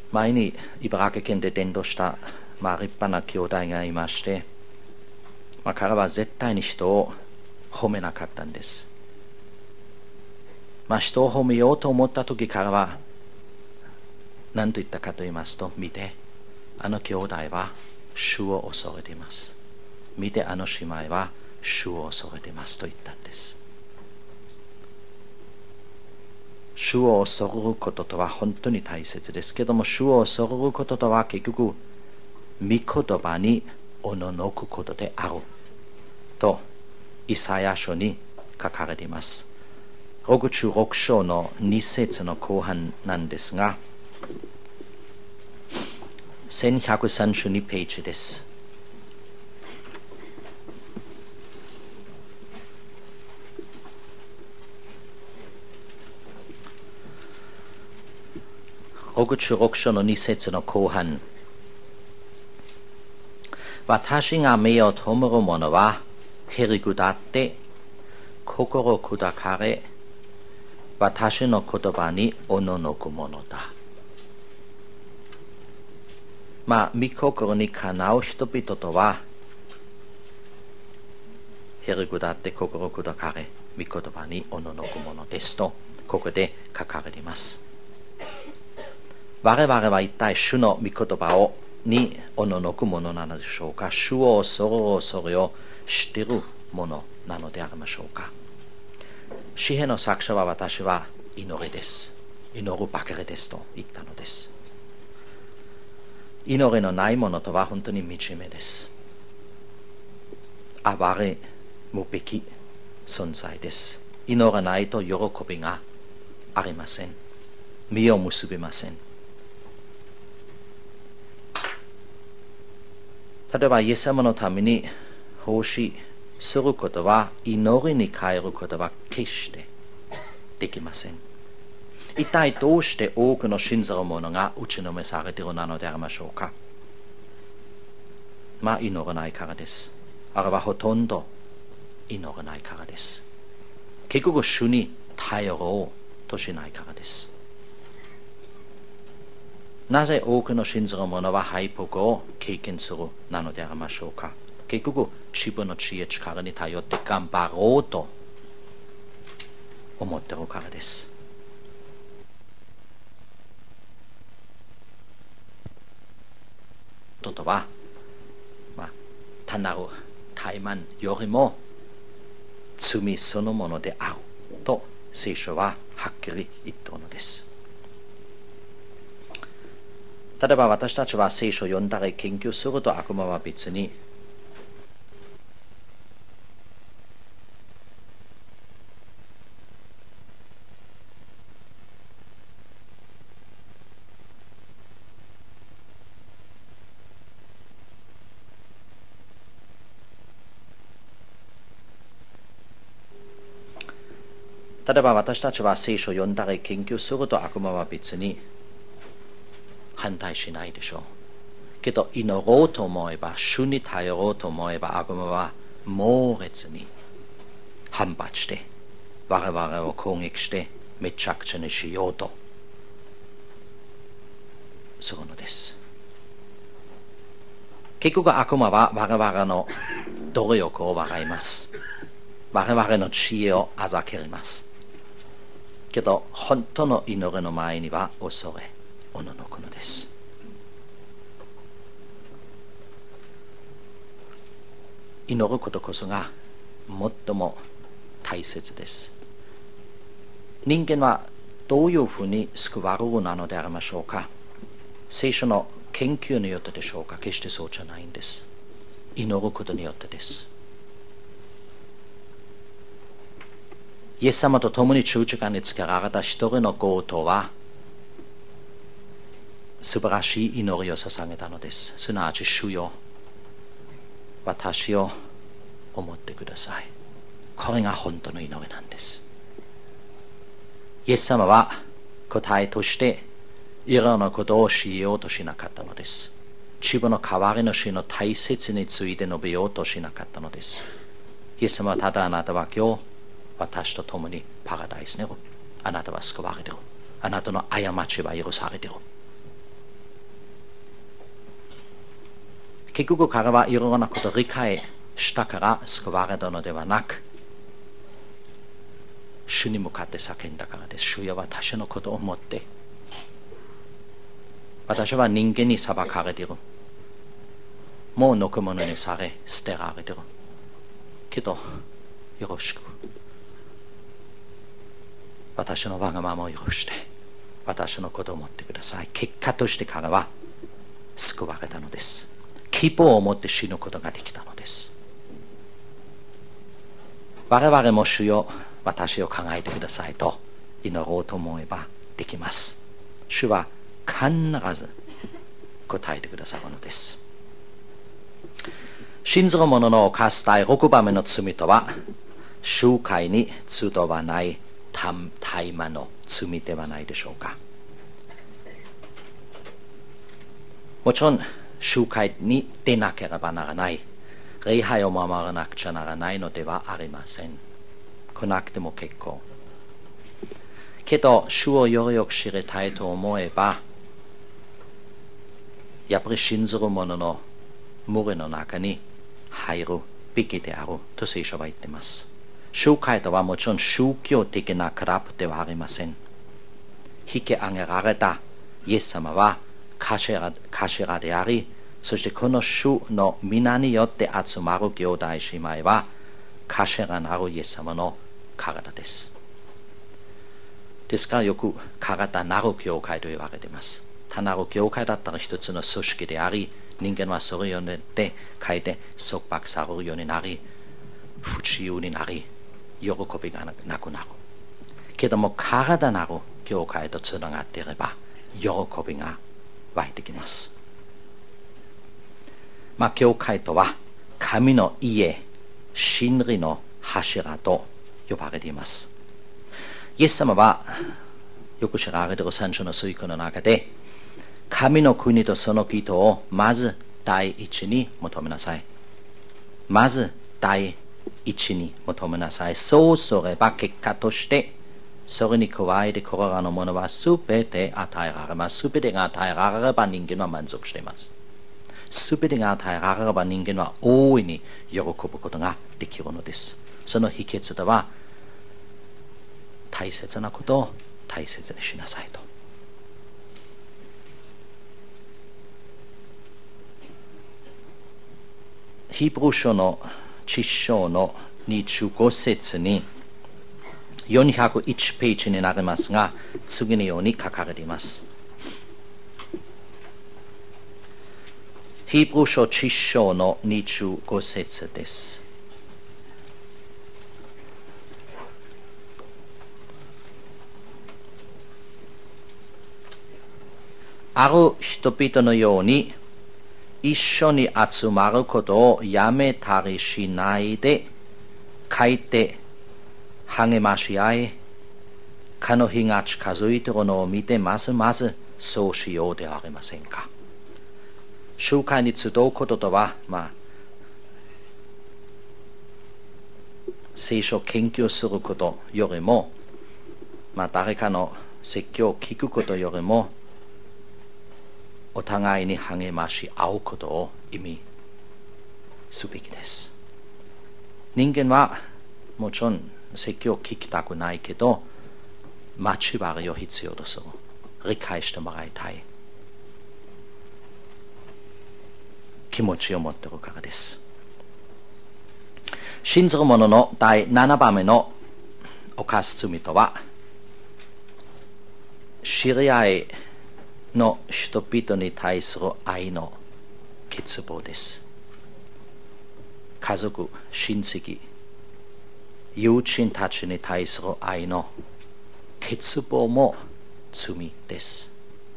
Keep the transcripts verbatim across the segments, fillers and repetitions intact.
前に茨城県で伝道した、まあ、立派な兄弟がいまして、まあ、彼は絶対に人を褒めなかったんです。まあ、人を褒めようと思った時彼は何と言ったかと言いますと、見て、あの兄弟は主を恐れています。見て、あの姉妹は主を恐れていますと言ったんです。主を恐れることとは本当に大切ですけども、主を恐れることとは結局、御言葉におののくことであると、イサヤ書に書かれています。ろくじゅうろく章のに節の後半なんですが、せんひゃくさんじゅうにページです。ろくじゅうろく章のに節の後半、私が目を留める者はへりくだって心砕かれ、私の言葉におののく者だ。まあ、御心にかなう人々とは、へりくだって心砕かれ、御言葉におののく者ですと、ここで書かれています。我々は一体主の御言葉をにおののくものなのでしょうか。主を恐る恐れを知っているものなのでありましょうか。詩篇の作者は、私は祈りです。祈るばかりですと言ったのです。祈りのないものとは本当に惨めです。哀れむべき存在です。祈らないと喜びがありません。実を結びません。例えばイエス様のために奉仕することは、祈りに変えることは決してできません。一体どうして多くの信ずる者が打ちのめされているなのでありましょうか。まあ祈らないからです。あれはほとんど祈らないからです。結局主に頼ろうとしないからです。なぜ多くの信ずる者は敗北を経験するなのでありましょうか。結局自分の知恵力に頼って頑張ろうと思っているからです。ととは、まあ、単なる怠慢よりも罪そのものであると聖書ははっきり言っているのです。例えば私たちは聖書を読んだり研究すると、悪魔は別に例えば私たちは聖書を読んだり研究すると、悪魔は別に反対しないでしょう。けど祈ろうと思えば、主に頼ろうと思えば、悪魔は猛烈に反発して我々を攻撃してめちゃくちゃにしようとするのです。結局悪魔は我々の努力を笑います。我々の知恵をあざけります。けど本当の祈りの前には恐れおののくのです。祈ることこそが最も大切です。人間はどういうふうに救われるなのでありましょうか。聖書の研究によってでしょうか。決してそうじゃないんです。祈ることによってです。イエス様と共に十字架につけられた一人の強盗は素晴らしい祈りを捧げたのです。すなわち、主よ、私を思ってください。これが本当の祈りなんです。イエス様は答えとしていろんなことをしようとしなかったのです。自分の代わりの死の大切について述べようとしなかったのです。イエス様はただ、あなたは今日私と共にパラダイスにいる。あなたは救われている。あなたの過ちは許されている。 結局彼はいろいろなことを理解したから救われたのではなく、主に向かって叫んだからです。主よ、私のことを思って、私は人間に裁かれている。もうのくものにされ捨てられているけど、よろしく私のわがままを許して私のことを思ってください。結果として彼は救われたのです。希望を持って死ぬことができたのです。我々も主よ、私を考えてくださいと祈ろうと思えばできます。主は必ず答えてくださるのです。信ずる者の犯す第ろくばんめの罪とは、集会に集わない大麻の罪ではないでしょうか。もちろん集会に出なければならない、礼拝を守らなくちゃならないのではありません。来なくても結構。けど主をよりよく知りたいと思えば、やっぱり信ずる者の群れの中に入るべきであると聖書は言っています。集会とはもちろん宗教的なクラブではありません。引き上げられたイエス様は頭、頭であり、そしてこの主の皆によって集まる兄弟姉妹は頭なるイエス様の体です。ですからよく体なる教会と言われています。単なる教会だったら一つの組織であり、人間はそれをで書いて束縛されるようになり、不自由になり、喜びがなくなる。けども体なる教会とつながっていれば喜びが湧いてきます。まあ教会とは神の家、真理の柱と呼ばれています。イエス様はよく知られている三種の聖句の中で、神の国とその義とをまず第一に求めなさい。まず第一に求めなさい。そうすれば結果としてそれに加えてこれらのものはすべて与えられます。すべてが与えられれば人間は満足しています。すべてが与えられれば人間は大いに喜ぶことができるのです。その秘訣では、大切なことを大切にしなさいと。ヒブル書のち章のにじゅうご節によんひゃくいちページになりますが、次のように書かれています。ヒブル書ち章のにじゅうご節です。ある人々のように一緒に集まることをやめたりしないで書いて励まし合い、かの日が近づいているのを見てますますそうしようではありませんか。集会に集うこととは、まあ、聖書を研究することよりも、まあ、誰かの説教を聞くことよりも、お互いに励まし合うことを意味すべきです。人間はもちろん説教を聞きたくないけど、交わりを必要とする。理解してもらいたい気持ちを持っているからです。信ずる者の第ななばんめの犯す罪とは、知り合いの人々に対する愛の欠乏です。家族、親戚、友人たちに対する愛の欠乏も罪です。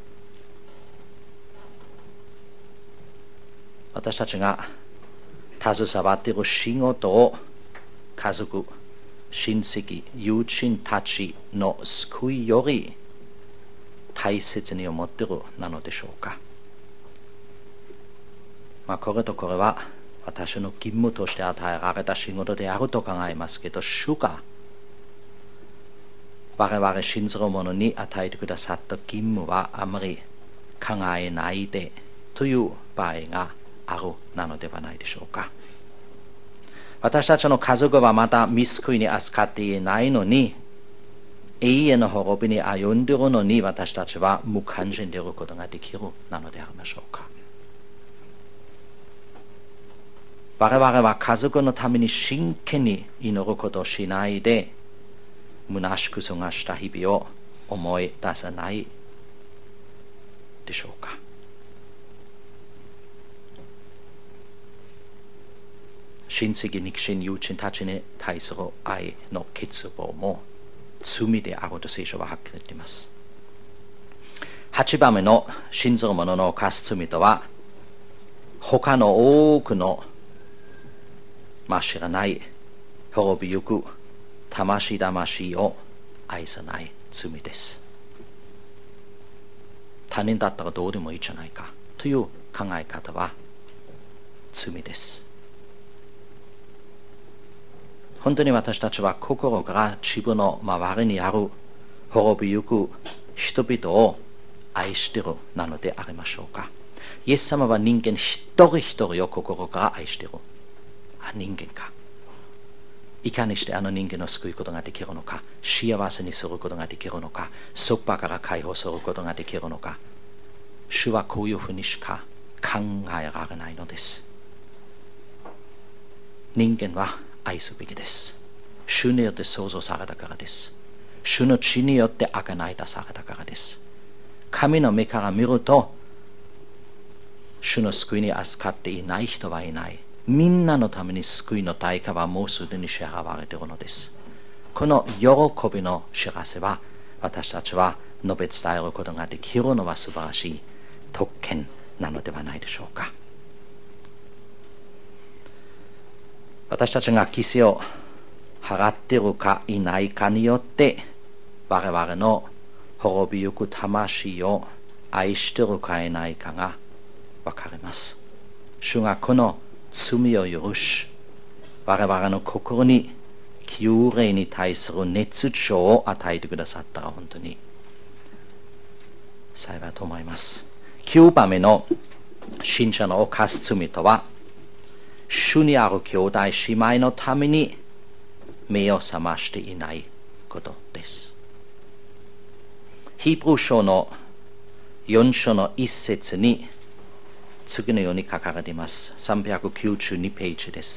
私たちが携わっている仕事を家族、親戚、友人たちの救いより大切に思っているなのでしょうか。まあ、これとこれは私の義務として与えられた仕事であると考えますけど、主が我々信ずる者に与えてくださった義務はあまり考えないでという場合があるなのではないでしょうか。私たちの家族はまた見救いに預かっていないのに、永遠の滅びに歩んでいるのに、私たちは無関心でいることができるなのでありましょうか。我々は家族のために真剣に祈ることをしないで、虚しく過ごした日々を思い出さないでしょうか。親戚、肉親、友人たちに対する愛の欠乏も罪であると聖書ははっきり言っています。はちばんめの信ずる者の犯す罪とは、他の多くのまあ知らない滅びゆく魂魂を愛さない罪です。他人だったらどうでもいいじゃないかという考え方は罪です。本当に私たちは心から自分の周りにある滅びゆく人々を愛しているなのでありましょうか。イエス様は人間一人一人を心から愛している。あ、人間か。いかにしてあの人間を救うことができるのか、幸せにすることができるのか、束縛から解放することができるのか、主はこういうふうにしか考えられないのです。人間は愛すべきです。主によって創造されたからです。主の血によって贖い出されたからです。神の目から見ると、主の救いに預かっていない人はいない。みんなのために救いの代価はもうすでに支払われているのです。この喜びの知らせは、私たちは述べ伝えることができるのは素晴らしい特権なのではないでしょうか。私たちが犠牲を払っているかいないかによって、我々の滅びゆく魂を愛しているかいないかが分かります。主がこの罪を許し、我々の心に救霊に対する熱情を与えてくださったら本当に幸いと思います。きゅうばんめの信者の犯す罪とは、主にある兄弟姉妹のために目を覚ましていないことです。ヒブル書のよん章の一節に次のように書かれています。さんびゃくきゅうじゅうにページです。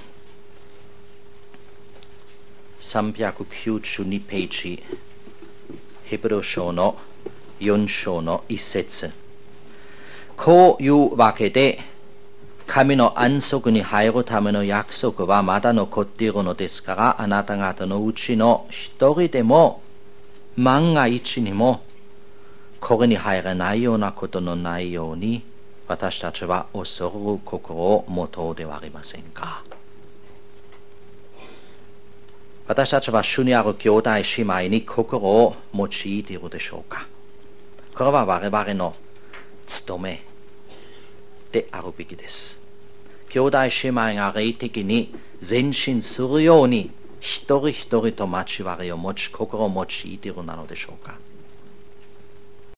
さんびゃくきゅうじゅうにページ、ヒブル書のよん章の一節。こういうわけで、神の安息に入るための約束はまだ残っているのですから、あなた方のうちの一人でも万が一にもこれに入らないようなことのないように、私たちは恐る心を持とうではありませんか。私たちは主にある兄弟姉妹に心を用いているでしょうか。これは我々の務めであるべきです。兄弟姉妹が霊的に前進するように一人一人と交わりを持ち、心を用いているなのでしょうか。